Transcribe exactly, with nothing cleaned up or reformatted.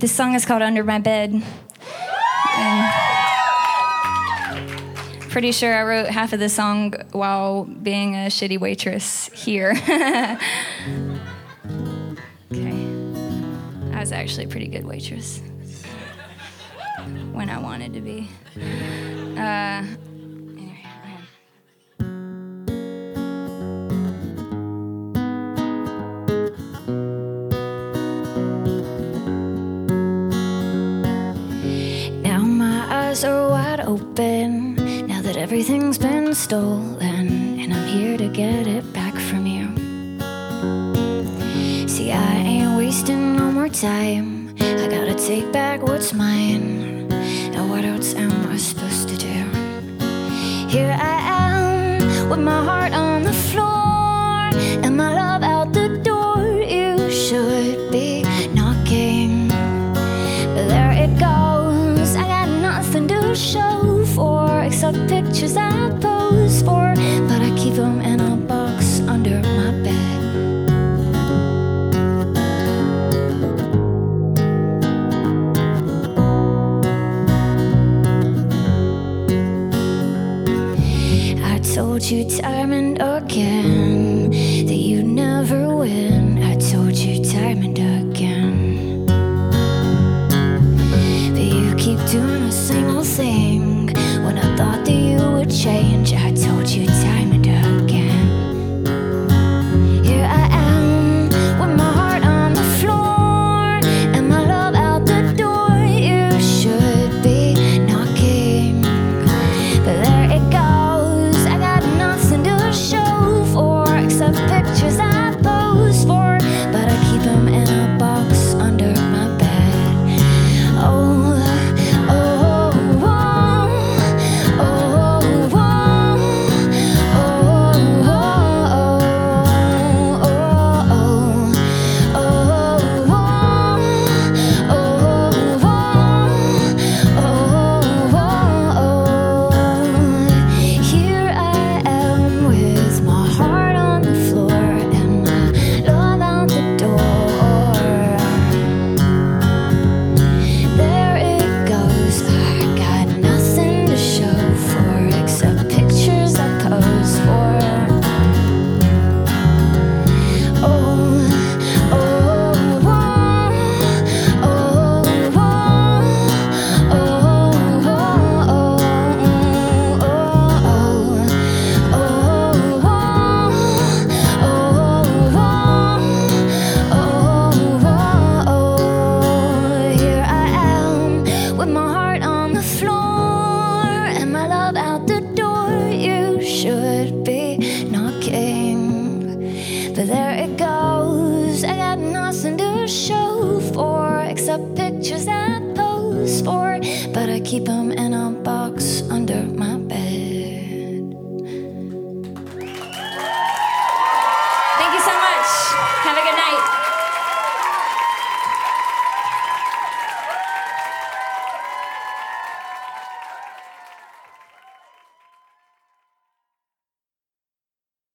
This song is called Under My Bed. And pretty sure I wrote half of the song while being a shitty waitress here. Okay. I was actually a pretty good waitress when I wanted to be. Uh, anyway, now my eyes are wide open, now that everything's been stolen, and I'm here to get it back from you. See, I ain't wasting no more time, I gotta take back what's mine. Now what else am I supposed to do? Here I am, with my heart on the floor, and my love out the door. You should be knocking, but there it goes. I got nothing to show for, except pictures I pose for, but I keep them in a box under my bed. I told you time and again that you never win. I told you time and again, but you keep doing the same old thing. When I thought that you would change, I told you time and again. Here I am, with my heart on the floor, and my love out the door. You should be knocking, but there it goes. I got nothing to show for, except pictures I pose for, but I keep them in a box under my bed. Oh, oh, oh, oh, oh, here I am, with my heart on the floor, and my love out the door. You should be knocking, but there it goes. I got nothing to show for, except pictures I pose for, but I keep them in a box under my